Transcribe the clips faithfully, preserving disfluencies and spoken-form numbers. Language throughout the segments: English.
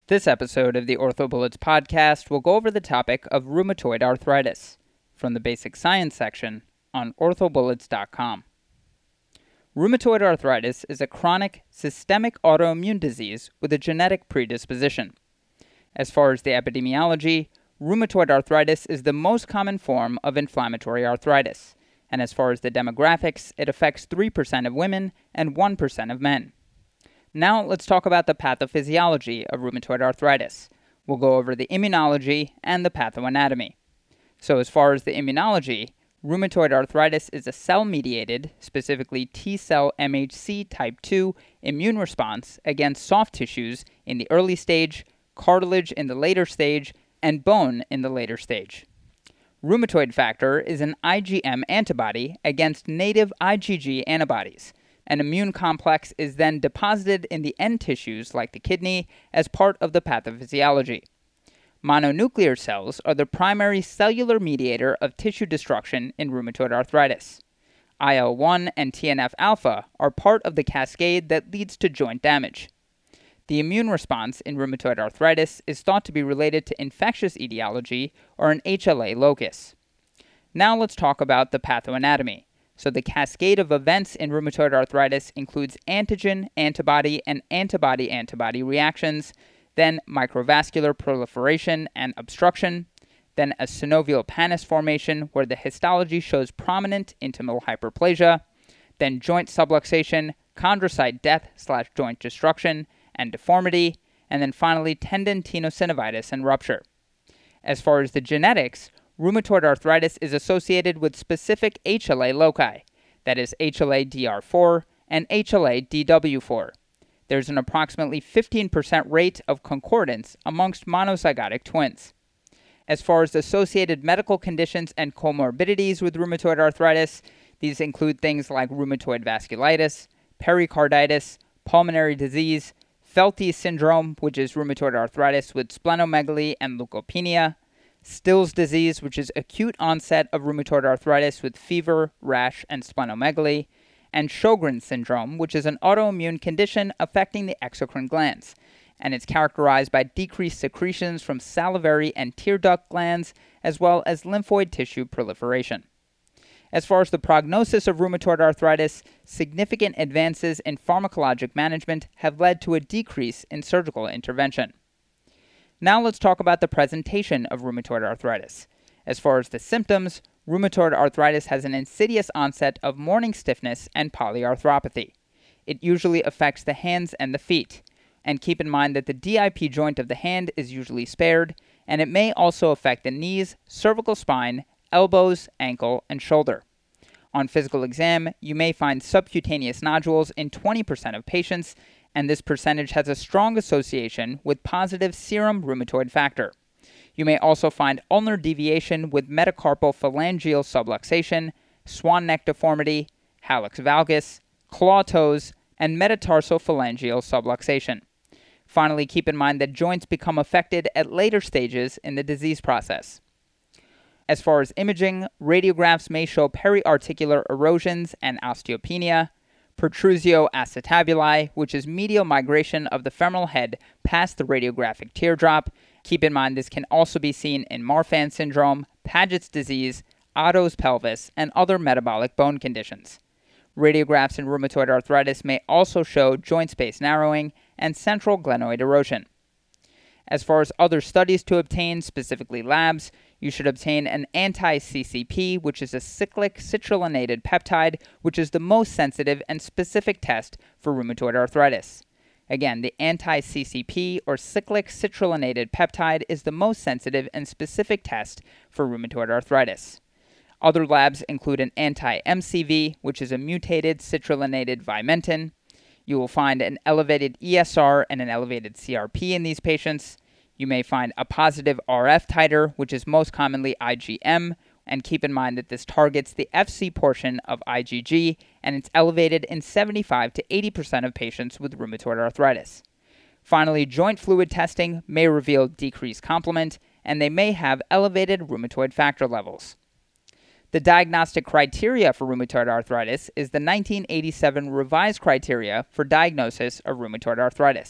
This episode of the OrthoBullets podcast will go over the topic of rheumatoid arthritis from the basic science section on ortho bullets dot com. Rheumatoid arthritis is a chronic, systemic autoimmune disease with a genetic predisposition. As far as the epidemiology, rheumatoid arthritis is the most common form of inflammatory arthritis, and as far as the demographics, it affects three percent of women and one percent of men. Now let's talk about the pathophysiology of rheumatoid arthritis. We'll go over the immunology and the pathoanatomy. So as far as the immunology, rheumatoid arthritis is a cell-mediated, specifically T-cell M H C type two immune response against soft tissues in the early stage, cartilage in the later stage, and bone in the later stage. Rheumatoid factor is an IgM antibody against native IgG antibodies. An immune complex is then deposited in the end tissues like the kidney as part of the pathophysiology. Mononuclear cells are the primary cellular mediator of tissue destruction in rheumatoid arthritis. I L one and T N F alpha are part of the cascade that leads to joint damage. The immune response in rheumatoid arthritis is thought to be related to infectious etiology or an H L A locus. Now let's talk about the pathoanatomy. So the cascade of events in rheumatoid arthritis includes antigen, antibody, and antibody-antibody reactions, then microvascular proliferation and obstruction, then a synovial pannus formation where the histology shows prominent intimal hyperplasia, then joint subluxation, chondrocyte death slash joint destruction and deformity, and then finally tendon tenosynovitis and rupture. As far as the genetics, rheumatoid arthritis is associated with specific H L A loci, that is H L A D R four and H L A D W four. There's an approximately fifteen percent rate of concordance amongst monozygotic twins. As far as associated medical conditions and comorbidities with rheumatoid arthritis, these include things like rheumatoid vasculitis, pericarditis, pulmonary disease, Felty syndrome, which is rheumatoid arthritis with splenomegaly and leukopenia, Still's disease, which is acute onset of rheumatoid arthritis with fever, rash, and splenomegaly, and Sjogren's syndrome, which is an autoimmune condition affecting the exocrine glands, and it's characterized by decreased secretions from salivary and tear duct glands, as well as lymphoid tissue proliferation. As far as the prognosis of rheumatoid arthritis, significant advances in pharmacologic management have led to a decrease in surgical intervention. Now let's talk about the presentation of rheumatoid arthritis. As far as the symptoms, rheumatoid arthritis has an insidious onset of morning stiffness and polyarthropathy. It usually affects the hands and the feet. And keep in mind that the D I P joint of the hand is usually spared, and it may also affect the knees, cervical spine, elbows, ankle, and shoulder. On physical exam, you may find subcutaneous nodules in twenty percent of patients, and this percentage has a strong association with positive serum rheumatoid factor. You may also find ulnar deviation with metacarpal phalangeal subluxation, swan neck deformity, hallux valgus, claw toes, and metatarsal phalangeal subluxation. Finally, keep in mind that joints become affected at later stages in the disease process. As far as imaging, radiographs may show periarticular erosions and osteopenia, protrusio acetabuli, which is medial migration of the femoral head past the radiographic teardrop. Keep in mind this can also be seen in Marfan syndrome, Paget's disease, Otto's pelvis, and other metabolic bone conditions. Radiographs in rheumatoid arthritis may also show joint space narrowing and central glenoid erosion. As far as other studies to obtain, specifically labs, you should obtain an anti-C C P, which is a cyclic citrullonated peptide, which is the most sensitive and specific test for rheumatoid arthritis. Again, the anti-C C P, or cyclic citrullonated peptide, is the most sensitive and specific test for rheumatoid arthritis. Other labs include an anti-M C V, which is a mutated citrullonated vimentin. You will find an elevated E S R and an elevated C R P in these patients. You may find a positive R F titer, which is most commonly I G M, and keep in mind that this targets the F C portion of I G G, and it's elevated in seventy-five to eighty percent of patients with rheumatoid arthritis. Finally, joint fluid testing may reveal decreased complement, and they may have elevated rheumatoid factor levels. The diagnostic criteria for rheumatoid arthritis is the nineteen eighty-seven revised criteria for diagnosis of rheumatoid arthritis.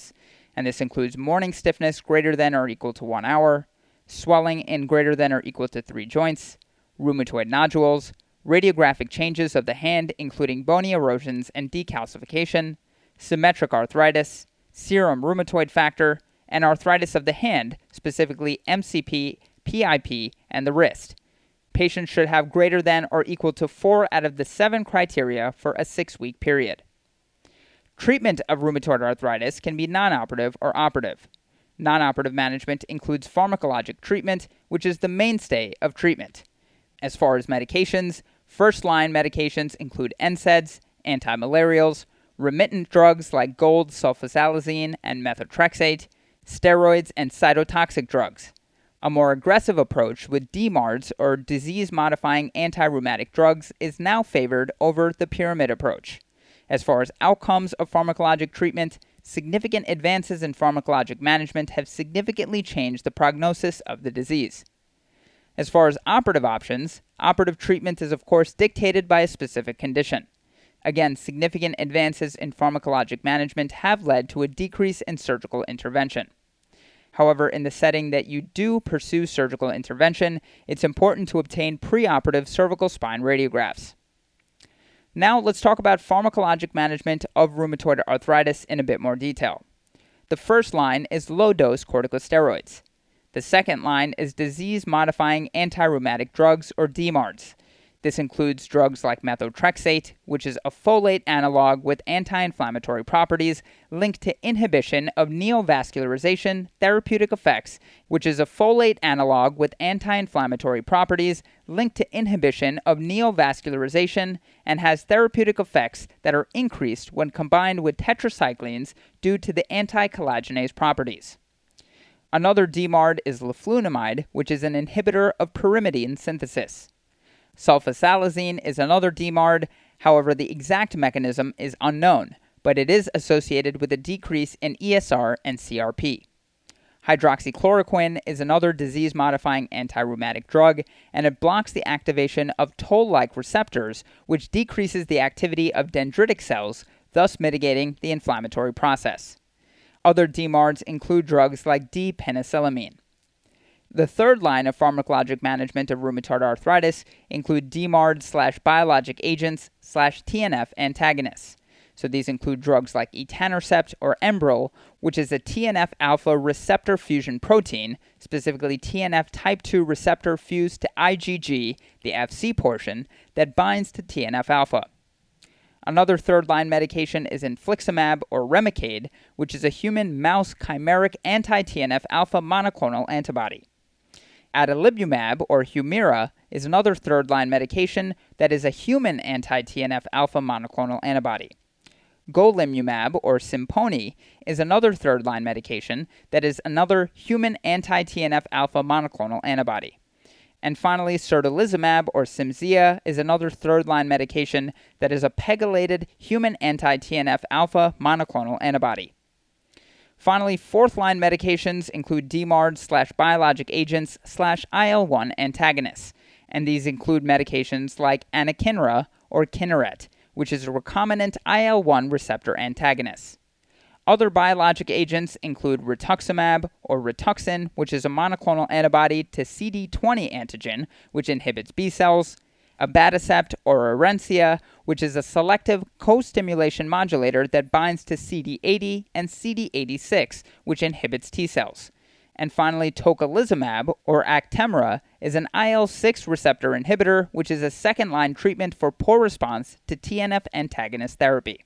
and this includes morning stiffness greater than or equal to one hour, swelling in greater than or equal to three joints, rheumatoid nodules, radiographic changes of the hand including bony erosions and decalcification, symmetric arthritis, serum rheumatoid factor, and arthritis of the hand, specifically M C P, P I P, and the wrist. Patients should have greater than or equal to four out of the seven criteria for a six-week period. Treatment of rheumatoid arthritis can be non-operative or operative. Non-operative management includes pharmacologic treatment, which is the mainstay of treatment. As far as medications, first-line medications include N SAIDs, antimalarials, remittent drugs like gold, sulfasalazine, and methotrexate, steroids, and cytotoxic drugs. A more aggressive approach with D MARDs, or disease-modifying anti-rheumatic drugs, is now favored over the pyramid approach. As far as outcomes of pharmacologic treatment, significant advances in pharmacologic management have significantly changed the prognosis of the disease. As far as operative options, operative treatment is of course dictated by a specific condition. Again, significant advances in pharmacologic management have led to a decrease in surgical intervention. However, in the setting that you do pursue surgical intervention, it's important to obtain preoperative cervical spine radiographs. Now let's talk about pharmacologic management of rheumatoid arthritis in a bit more detail. The first line is low-dose corticosteroids. The second line is disease-modifying anti-rheumatic drugs, or D MARDs. This includes drugs like methotrexate, which is a folate analog with anti-inflammatory properties linked to inhibition of neovascularization therapeutic effects, which is a folate analog with anti-inflammatory properties linked to inhibition of neovascularization and has therapeutic effects that are increased when combined with tetracyclines due to the anti-collagenase properties. Another D MARD is leflunomide, which is an inhibitor of pyrimidine synthesis. Sulfasalazine is another D MARD, however the exact mechanism is unknown, but it is associated with a decrease in E S R and C R P. Hydroxychloroquine is another disease-modifying anti-rheumatic drug, and it blocks the activation of toll-like receptors, which decreases the activity of dendritic cells, thus mitigating the inflammatory process. Other D MARDs include drugs like D-penicillamine. The third line of pharmacologic management of rheumatoid arthritis include D MARD slash biologic agents slash T N F antagonists. So these include drugs like etanercept or Enbrel, which is a T N F alpha receptor fusion protein, specifically T N F type two receptor fused to I G G, the F C portion, that binds to T N F alpha. Another third-line medication is infliximab or Remicade, which is a human mouse chimeric anti-T N F alpha monoclonal antibody. Adalimumab, or Humira, is another third-line medication that is a human anti-T N F alpha monoclonal antibody. Golimumab, or Simponi, is another third-line medication that is another human anti-T N F alpha monoclonal antibody. And finally, certolizumab, or Cimzia, is another third-line medication that is a pegylated human anti-T N F alpha monoclonal antibody. Finally, fourth-line medications include D MARD slash biologic agents slash I L one antagonists, and these include medications like anakinra or Kineret, which is a recombinant I L one receptor antagonist. Other biologic agents include rituximab or Rituxan, which is a monoclonal antibody to C D twenty antigen, which inhibits B cells, abatacept or Orencia, which is a selective co-stimulation modulator that binds to C D eighty and C D eighty-six, which inhibits T cells. And finally, tocilizumab, or Actemra, is an I L six receptor inhibitor, which is a second-line treatment for poor response to T N F antagonist therapy.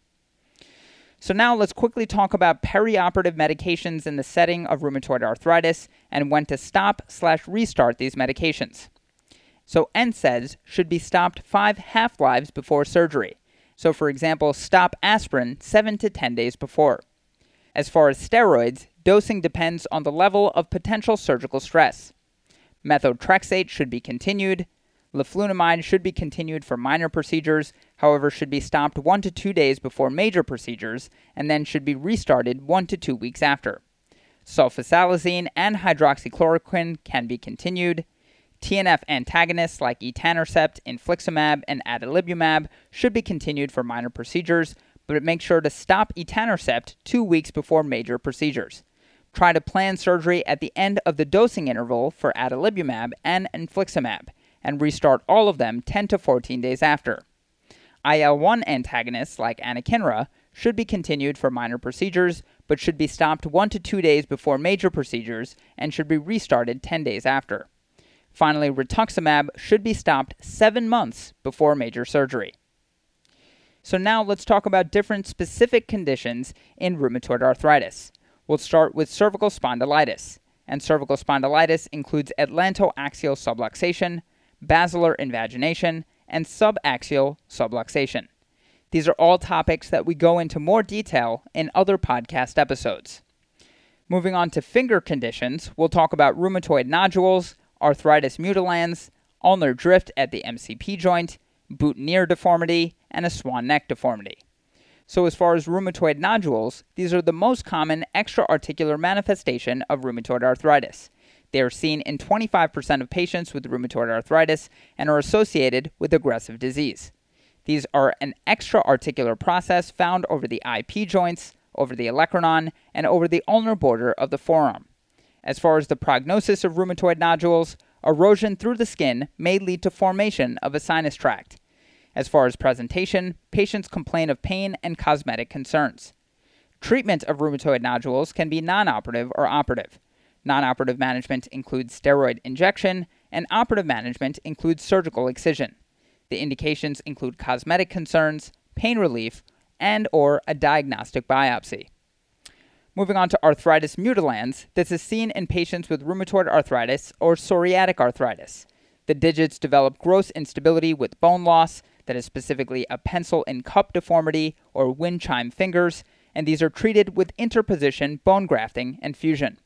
So now let's quickly talk about perioperative medications in the setting of rheumatoid arthritis and when to stop slash restart these medications. So N SAIDs should be stopped five half-lives before surgery. So for example, stop aspirin seven to ten days before. As far as steroids, dosing depends on the level of potential surgical stress. Methotrexate should be continued. Leflunomide should be continued for minor procedures, however should be stopped one to two days before major procedures, and then should be restarted one to two weeks after. Sulfasalazine and hydroxychloroquine can be continued. T N F antagonists like etanercept, infliximab, and adalimumab should be continued for minor procedures, but make sure to stop etanercept two weeks before major procedures. Try to plan surgery at the end of the dosing interval for adalimumab and infliximab, and restart all of them ten to fourteen days after. I L one antagonists like anakinra should be continued for minor procedures, but should be stopped one to two days before major procedures and should be restarted ten days after. Finally, rituximab should be stopped seven months before major surgery. So now let's talk about different specific conditions in rheumatoid arthritis. We'll start with cervical spondylitis, and cervical spondylitis includes atlantoaxial subluxation, basilar invagination, and subaxial subluxation. These are all topics that we go into more detail in other podcast episodes. Moving on to finger conditions, we'll talk about rheumatoid nodules, arthritis mutilans, ulnar drift at the M C P joint, boutonniere deformity, and a swan neck deformity. So as far as rheumatoid nodules, these are the most common extra-articular manifestation of rheumatoid arthritis. They are seen in twenty-five percent of patients with rheumatoid arthritis and are associated with aggressive disease. These are an extra-articular process found over the I P joints, over the olecranon, and over the ulnar border of the forearm. As far as the prognosis of rheumatoid nodules, erosion through the skin may lead to formation of a sinus tract. As far as presentation, patients complain of pain and cosmetic concerns. Treatment of rheumatoid nodules can be non-operative or operative. Non-operative management includes steroid injection, and operative management includes surgical excision. The indications include cosmetic concerns, pain relief, and or a diagnostic biopsy. Moving on to arthritis mutilans, this is seen in patients with rheumatoid arthritis or psoriatic arthritis. The digits develop gross instability with bone loss, that is specifically a pencil and cup deformity or wind chime fingers, and these are treated with interposition bone grafting and fusion.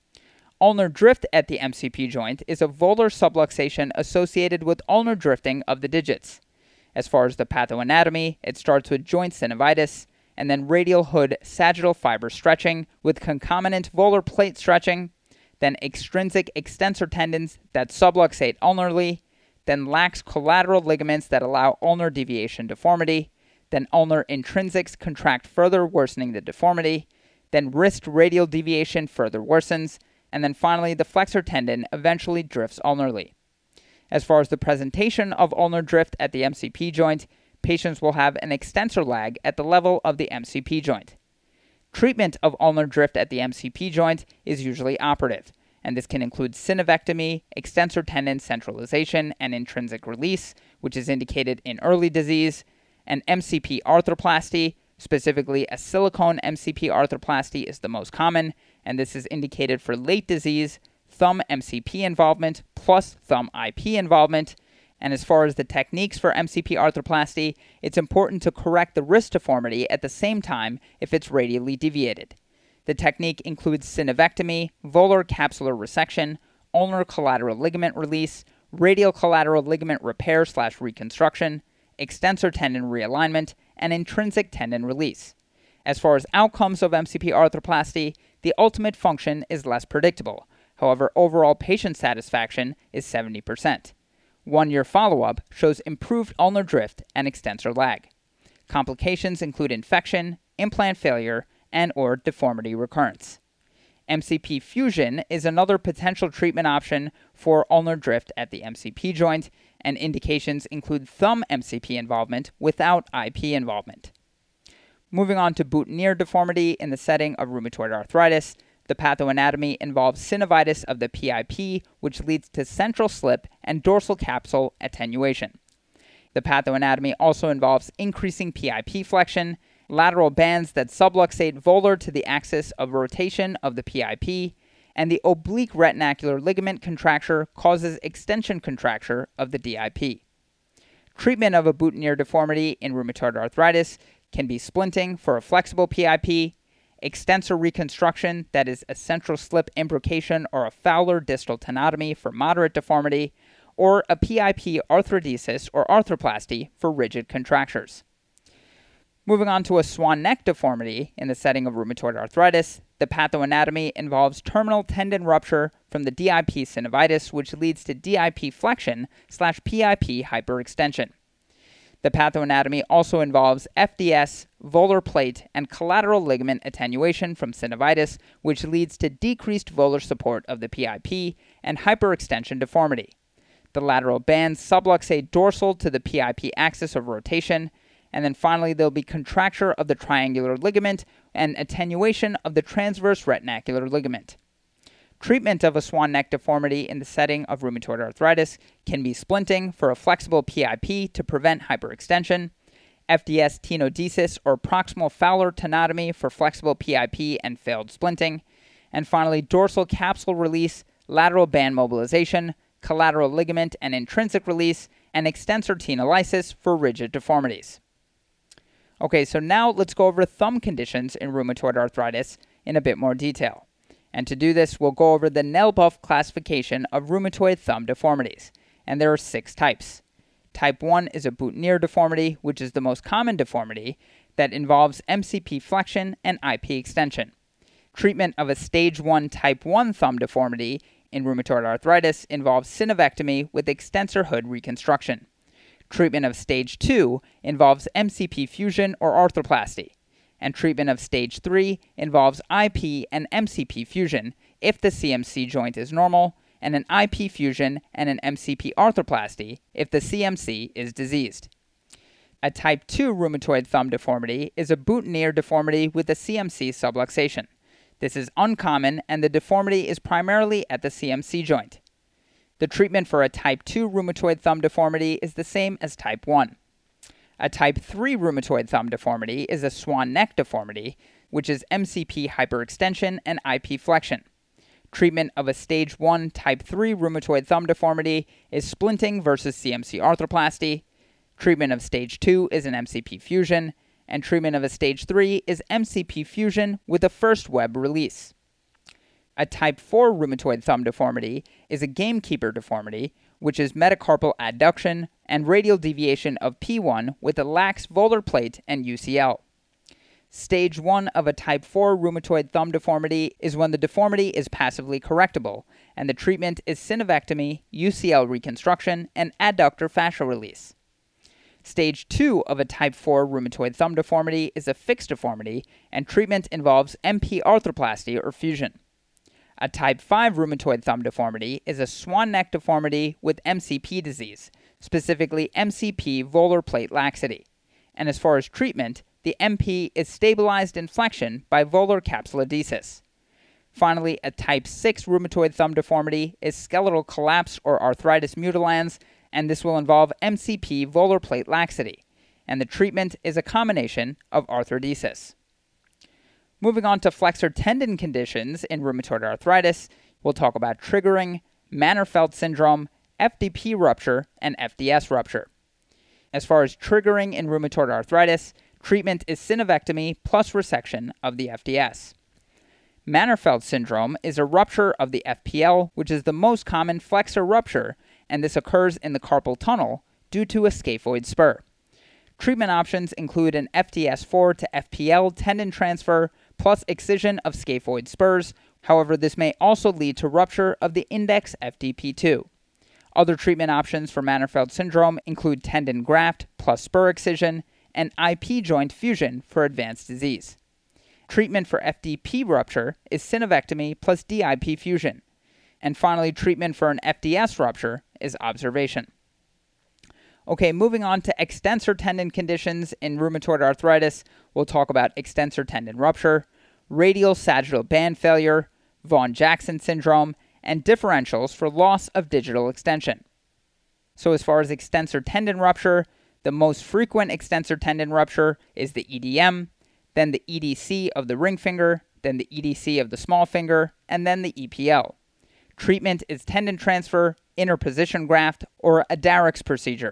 Ulnar drift at the M C P joint is a volar subluxation associated with ulnar drifting of the digits. As far as the pathoanatomy, it starts with joint synovitis, and then radial hood sagittal fiber stretching with concomitant volar plate stretching, then extrinsic extensor tendons that subluxate ulnarly, then lax collateral ligaments that allow ulnar deviation deformity, then ulnar intrinsics contract further, worsening the deformity, then wrist radial deviation further worsens, and then finally the flexor tendon eventually drifts ulnarly. As far as the presentation of ulnar drift at the M C P joint, patients will have an extensor lag at the level of the M C P joint. Treatment of ulnar drift at the M C P joint is usually operative, and this can include synovectomy, extensor tendon centralization, and intrinsic release, which is indicated in early disease, and M C P arthroplasty, specifically a silicone M C P arthroplasty is the most common, and this is indicated for late disease, thumb M C P involvement plus thumb I P involvement. And as far as the techniques for M C P arthroplasty, it's important to correct the wrist deformity at the same time if it's radially deviated. The technique includes synovectomy, volar capsular resection, ulnar collateral ligament release, radial collateral ligament repair slash reconstruction, extensor tendon realignment, and intrinsic tendon release. As far as outcomes of M C P arthroplasty, the ultimate function is less predictable. However, overall patient satisfaction is seventy percent. One-year follow-up shows improved ulnar drift and extensor lag. Complications include infection, implant failure, and or deformity recurrence. M C P fusion is another potential treatment option for ulnar drift at the M C P joint, and indications include thumb M C P involvement without I P involvement. Moving on to boutonniere deformity in the setting of rheumatoid arthritis, the pathoanatomy involves synovitis of the P I P, which leads to central slip and dorsal capsule attenuation. The pathoanatomy also involves increasing P I P flexion, lateral bands that subluxate volar to the axis of rotation of the P I P, and the oblique retinacular ligament contracture causes extension contracture of the D I P. Treatment of a boutonniere deformity in rheumatoid arthritis can be splinting for a flexible P I P, extensor reconstruction, that is a central slip imbrication or a Fowler distal tenotomy for moderate deformity, or a P I P arthrodesis or arthroplasty for rigid contractures. Moving on to a swan neck deformity in the setting of rheumatoid arthritis, the pathoanatomy involves terminal tendon rupture from the D I P synovitis, which leads to D I P flexion slash P I P hyperextension. The pathoanatomy also involves F D S, volar plate, and collateral ligament attenuation from synovitis, which leads to decreased volar support of the P I P and hyperextension deformity. The lateral bands subluxate dorsal to the P I P axis of rotation, and then finally there'll be contracture of the triangular ligament and attenuation of the transverse retinacular ligament. Treatment of a swan neck deformity in the setting of rheumatoid arthritis can be splinting for a flexible P I P to prevent hyperextension, F D S tenodesis or proximal Fowler tenotomy for flexible P I P and failed splinting, and finally dorsal capsule release, lateral band mobilization, collateral ligament and intrinsic release, and extensor tenolysis for rigid deformities. Okay, so now let's go over thumb conditions in rheumatoid arthritis in a bit more detail. And to do this, we'll go over the Nell-Buff classification of rheumatoid thumb deformities. And there are six types. Type one is a boutonniere deformity, which is the most common deformity that involves M C P flexion and I P extension. Treatment of a stage one type one thumb deformity in rheumatoid arthritis involves synovectomy with extensor hood reconstruction. Treatment of stage two involves M C P fusion or arthroplasty. And treatment of stage three involves I P and M C P fusion if the C M C joint is normal, and an I P fusion and an M C P arthroplasty if the C M C is diseased. A type two rheumatoid thumb deformity is a boutonniere deformity with a C M C subluxation. This is uncommon, and the deformity is primarily at the C M C joint. The treatment for a type two rheumatoid thumb deformity is the same as type one. A type three rheumatoid thumb deformity is a swan neck deformity, which is M C P hyperextension and I P flexion. Treatment of a stage one type three rheumatoid thumb deformity is splinting versus C M C arthroplasty. Treatment of stage two is an M C P fusion, and treatment of a stage three is M C P fusion with a first web release. A type four rheumatoid thumb deformity is a gamekeeper deformity, which is metacarpal adduction and radial deviation of P one with a lax volar plate and U C L. Stage one of a type four rheumatoid thumb deformity is when the deformity is passively correctable, and the treatment is synovectomy, U C L reconstruction, and adductor fascial release. Stage two of a type four rheumatoid thumb deformity is a fixed deformity, and treatment involves M P arthroplasty or fusion. A type five rheumatoid thumb deformity is a swan neck deformity with M C P disease, specifically M C P volar plate laxity. And as far as treatment, the M P is stabilized in flexion by volar capsulodesis. Finally, a type six rheumatoid thumb deformity is skeletal collapse or arthritis mutilans, and this will involve M C P volar plate laxity. And the treatment is a combination of arthrodesis. Moving on to flexor tendon conditions in rheumatoid arthritis, we'll talk about triggering, Manner-Felt syndrome, F D P rupture, and F D S rupture. As far as triggering in rheumatoid arthritis, treatment is synovectomy plus resection of the F D S. Manner-Felt syndrome is a rupture of the F P L, which is the most common flexor rupture, and this occurs in the carpal tunnel due to a scaphoid spur. Treatment options include an F D S four to F P L tendon transfer plus excision of scaphoid spurs. However, this may also lead to rupture of the index F D P two. Other treatment options for Manner-Felt syndrome include tendon graft plus spur excision and I P joint fusion for advanced disease. Treatment for F D P rupture is synovectomy plus D I P fusion. And finally, treatment for an F D S rupture is observation. Okay, moving on to extensor tendon conditions in rheumatoid arthritis, we'll talk about extensor tendon rupture, radial sagittal band failure, Vaughan-Jackson syndrome, and differentials for loss of digital extension. So as far as extensor tendon rupture, the most frequent extensor tendon rupture is the E D M, then the E D C of the ring finger, then the E D C of the small finger, and then the E P L. Treatment is tendon transfer, interposition graft, or a Darrick's procedure.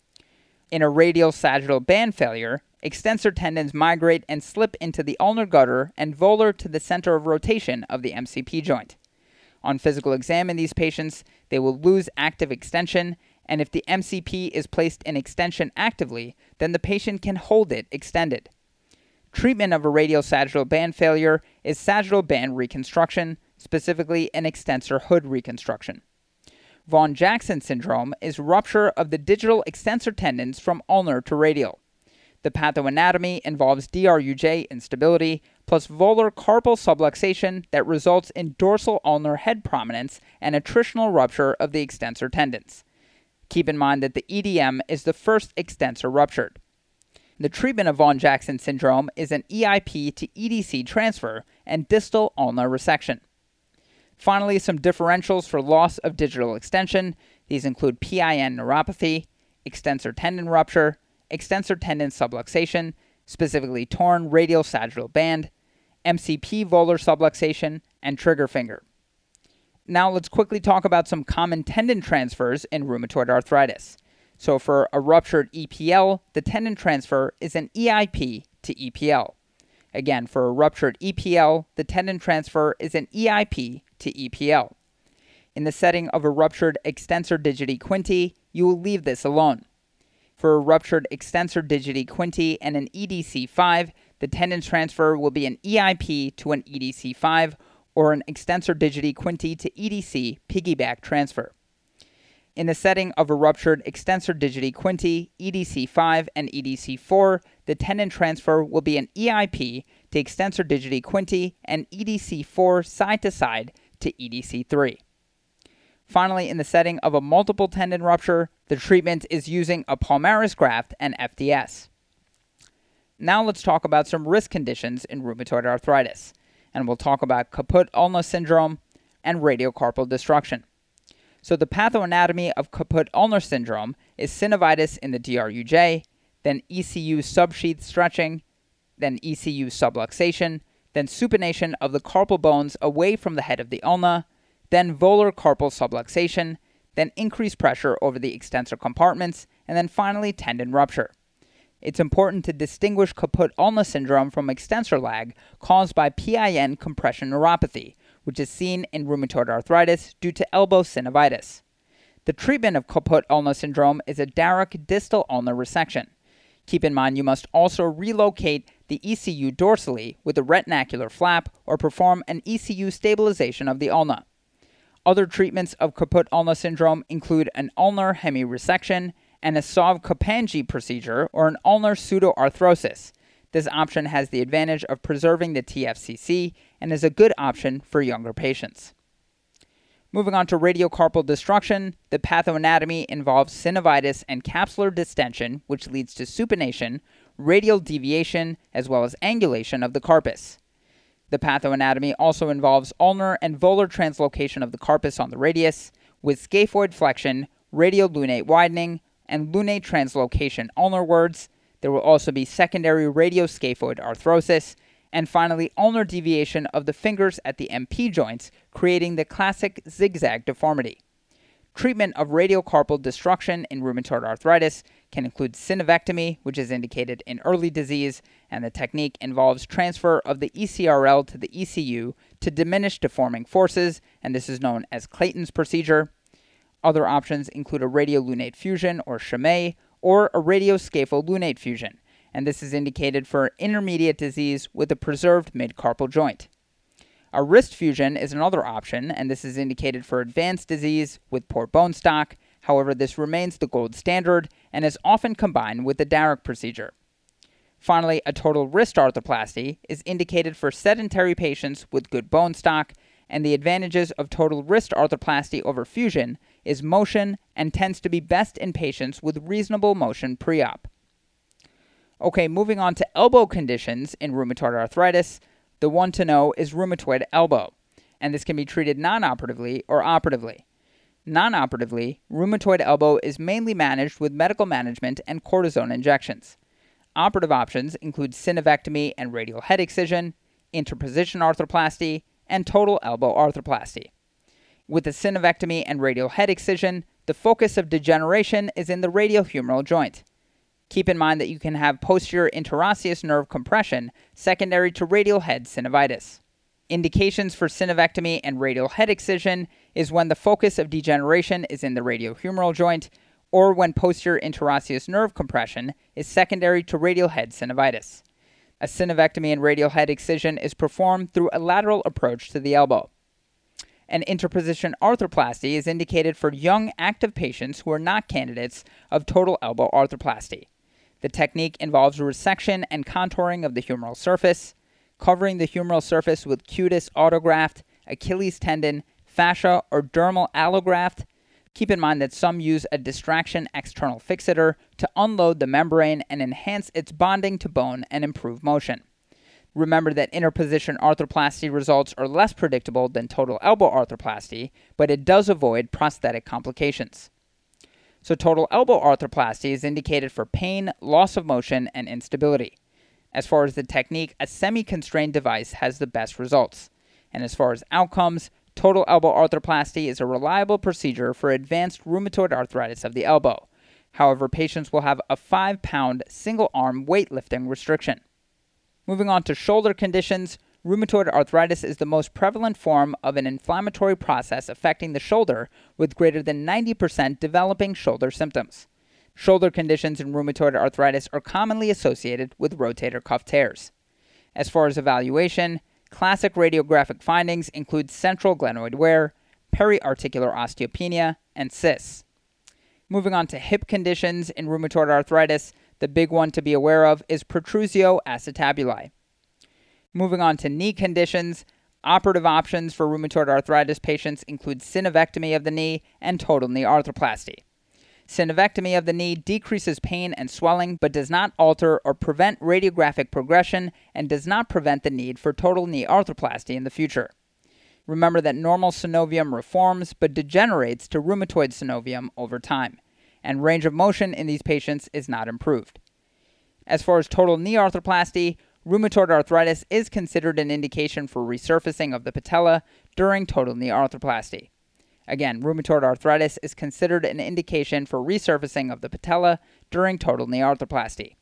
In a radial sagittal band failure, extensor tendons migrate and slip into the ulnar gutter and volar to the center of rotation of the M C P joint. On physical exam in these patients, they will lose active extension, and if the M C P is placed in extension actively, then the patient can hold it extended. Treatment of a radial sagittal band failure is sagittal band reconstruction, specifically an extensor hood reconstruction. Vaughan-Jackson syndrome is rupture of the digital extensor tendons from ulnar to radial. The pathoanatomy involves D R U J instability plus volar carpal subluxation that results in dorsal ulnar head prominence and attritional rupture of the extensor tendons. Keep in mind that the E D M is the first extensor ruptured. The treatment of Vaughan-Jackson syndrome is an E I P to E D C transfer and distal ulnar resection. Finally, some differentials for loss of digital extension. These include P I N neuropathy, extensor tendon rupture, extensor tendon subluxation, specifically torn radial sagittal band, M C P volar subluxation, and trigger finger. Now let's quickly talk about some common tendon transfers in rheumatoid arthritis. So for a ruptured E P L, the tendon transfer is an E I P to E P L. Again, for a ruptured E P L, the tendon transfer is an E I P to E P L. In the setting of a ruptured extensor digiti quinti, you will leave this alone. For a ruptured extensor digiti quinti and an E D C five, the tendon transfer will be an E I P to an E D C five or an extensor digiti quinti to E D C piggyback transfer. In the setting of a ruptured extensor digiti quinti, E D C five, and E D C four, the tendon transfer will be an E I P to extensor digiti quinti and E D C four side to side to E D C three. Finally, in the setting of a multiple tendon rupture, the treatment is using a palmaris graft and F D S. Now let's talk about some risk conditions in rheumatoid arthritis, and we'll talk about Kaput-Ulna syndrome and radiocarpal destruction. So the pathoanatomy of Kaput-Ulnar syndrome is synovitis in the D R U J, then E C U subsheath stretching, then E C U subluxation, then supination of the carpal bones away from the head of the ulna, then volar carpal subluxation, then increased pressure over the extensor compartments, and then finally tendon rupture. It's important to distinguish Kaput-Ulna syndrome from extensor lag caused by P I N compression neuropathy, which is seen in rheumatoid arthritis due to elbow synovitis. The treatment of Kaput-Ulna syndrome is a Darrach distal ulnar resection. Keep in mind you must also relocate the E C U dorsally with a retinacular flap or perform an E C U stabilization of the ulna. Other treatments of Kaput-Ulna syndrome include an ulnar hemiresection and a Sauve-Kapandji procedure or an ulnar pseudoarthrosis. This option has the advantage of preserving the T F C C and is a good option for younger patients. Moving on to radiocarpal destruction, the pathoanatomy involves synovitis and capsular distension, which leads to supination, radial deviation, as well as angulation of the carpus. The pathoanatomy also involves ulnar and volar translocation of the carpus on the radius, with scaphoid flexion, radial lunate widening, and lunate translocation ulnarwards. There will also be secondary radioscaphoid arthrosis, and finally ulnar deviation of the fingers at the M P joints, creating the classic zigzag deformity. Treatment of radiocarpal destruction in rheumatoid arthritis can include synovectomy, which is indicated in early disease, and the technique involves transfer of the E C R L to the E C U to diminish deforming forces, and this is known as Clayton's procedure. Other options include a radiolunate fusion, or Chimay, or a radioscapholunate fusion, and this is indicated for intermediate disease with a preserved midcarpal joint. A wrist fusion is another option, and this is indicated for advanced disease with poor bone stock. However, this remains the gold standard and is often combined with the Darrach procedure. Finally, a total wrist arthroplasty is indicated for sedentary patients with good bone stock, and the advantages of total wrist arthroplasty over fusion is motion and tends to be best in patients with reasonable motion pre-op. Okay, moving on to elbow conditions in rheumatoid arthritis. The one to know is rheumatoid elbow, and this can be treated non-operatively or operatively. Non-operatively, rheumatoid elbow is mainly managed with medical management and cortisone injections. Operative options include synovectomy and radial head excision, interposition arthroplasty, and total elbow arthroplasty. With the synovectomy and radial head excision, the focus of degeneration is in the radiohumeral joint. Keep in mind that you can have posterior interosseous nerve compression secondary to radial head synovitis. Indications for synovectomy and radial head excision is when the focus of degeneration is in the radiohumeral joint, or when posterior interosseous nerve compression is secondary to radial head synovitis. A synovectomy and radial head excision is performed through a lateral approach to the elbow. An interposition arthroplasty is indicated for young, active patients who are not candidates of total elbow arthroplasty. The technique involves resection and contouring of the humeral surface, covering the humeral surface with cutis autograft, Achilles tendon, fascia, or dermal allograft. Keep in mind that some use a distraction external fixator to unload the membrane and enhance its bonding to bone and improve motion. Remember that interposition arthroplasty results are less predictable than total elbow arthroplasty, but it does avoid prosthetic complications. So total elbow arthroplasty is indicated for pain, loss of motion, and instability. As far as the technique, a semi-constrained device has the best results. And as far as outcomes, total elbow arthroplasty is a reliable procedure for advanced rheumatoid arthritis of the elbow. However, patients will have a five pound single-arm weightlifting restriction. Moving on to shoulder conditions, rheumatoid arthritis is the most prevalent form of an inflammatory process affecting the shoulder, with greater than ninety percent developing shoulder symptoms. Shoulder conditions in rheumatoid arthritis are commonly associated with rotator cuff tears. As far as evaluation, classic radiographic findings include central glenoid wear, periarticular osteopenia, and cysts. Moving on to hip conditions in rheumatoid arthritis, the big one to be aware of is protrusio acetabuli. Moving on to knee conditions, operative options for rheumatoid arthritis patients include synovectomy of the knee and total knee arthroplasty. Synovectomy of the knee decreases pain and swelling, but does not alter or prevent radiographic progression and does not prevent the need for total knee arthroplasty in the future. Remember that normal synovium reforms but degenerates to rheumatoid synovium over time, and range of motion in these patients is not improved. As far as total knee arthroplasty, rheumatoid arthritis is considered an indication for resurfacing of the patella during total knee arthroplasty. Again, rheumatoid arthritis is considered an indication for resurfacing of the patella during total knee arthroplasty.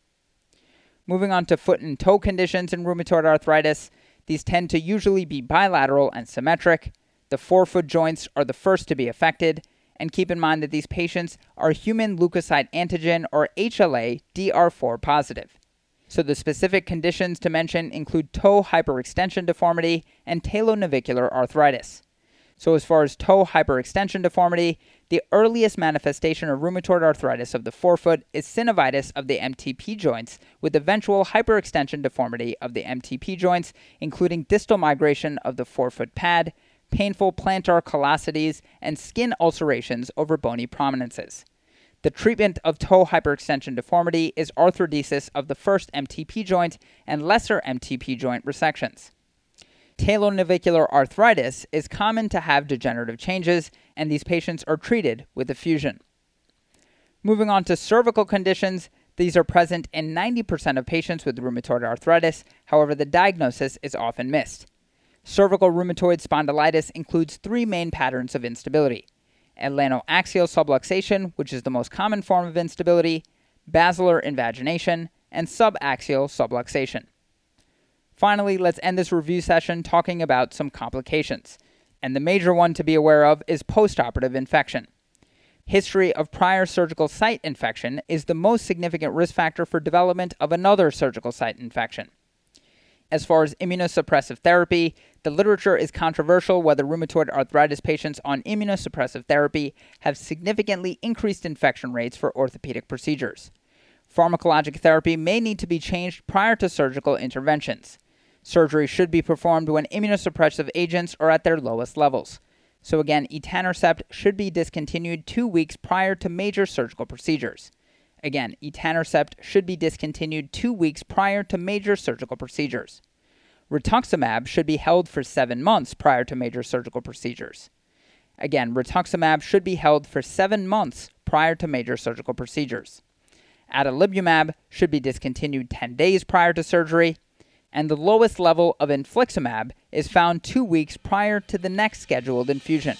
Moving on to foot and toe conditions in rheumatoid arthritis, these tend to usually be bilateral and symmetric. The forefoot joints are the first to be affected, and keep in mind that these patients are human leukocyte antigen or H L A D R four positive. So the specific conditions to mention include toe hyperextension deformity and talonavicular arthritis. So as far as toe hyperextension deformity, the earliest manifestation of rheumatoid arthritis of the forefoot is synovitis of the M T P joints with eventual hyperextension deformity of the M T P joints, including distal migration of the forefoot pad, painful plantar callosities, and skin ulcerations over bony prominences. The treatment of toe hyperextension deformity is arthrodesis of the first M T P joint and lesser M T P joint resections. Talonavicular arthritis is common to have degenerative changes, and these patients are treated with a fusion. Moving on to cervical conditions, these are present in ninety percent of patients with rheumatoid arthritis. However, the diagnosis is often missed. Cervical rheumatoid spondylitis includes three main patterns of instability: atlantoaxial subluxation, which is the most common form of instability, basilar invagination, and subaxial subluxation. Finally, let's end this review session talking about some complications, and the major one to be aware of is postoperative infection. History of prior surgical site infection is the most significant risk factor for development of another surgical site infection. As far as immunosuppressive therapy, the literature is controversial whether rheumatoid arthritis patients on immunosuppressive therapy have significantly increased infection rates for orthopedic procedures. Pharmacologic therapy may need to be changed prior to surgical interventions. Surgery should be performed when immunosuppressive agents are at their lowest levels. So again, etanercept should be discontinued two weeks prior to major surgical procedures. Again, etanercept should be discontinued two weeks prior to major surgical procedures. Rituximab should be held for seven months prior to major surgical procedures. Again, rituximab should be held for seven months prior to major surgical procedures. Adalimumab should be discontinued ten days prior to surgery, and the lowest level of infliximab is found two weeks prior to the next scheduled infusion.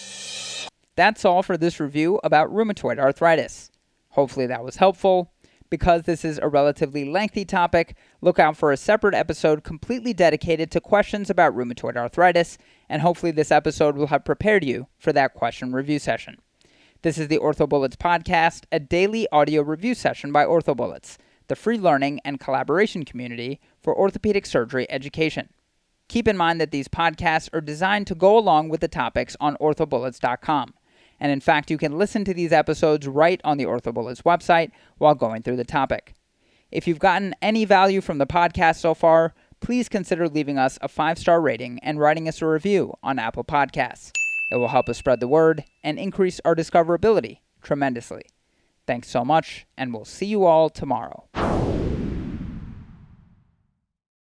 That's all for this review about rheumatoid arthritis. Hopefully that was helpful. Because this is a relatively lengthy topic, look out for a separate episode completely dedicated to questions about rheumatoid arthritis, and hopefully this episode will have prepared you for that question review session. This is the OrthoBullets podcast, a daily audio review session by OrthoBullets, the free learning and collaboration community for orthopedic surgery education. Keep in mind that these podcasts are designed to go along with the topics on ortho bullets dot com. And in fact, you can listen to these episodes right on the OrthoBullets website while going through the topic. If you've gotten any value from the podcast so far, please consider leaving us a five-star rating and writing us a review on Apple Podcasts. It will help us spread the word and increase our discoverability tremendously. Thanks so much, and we'll see you all tomorrow.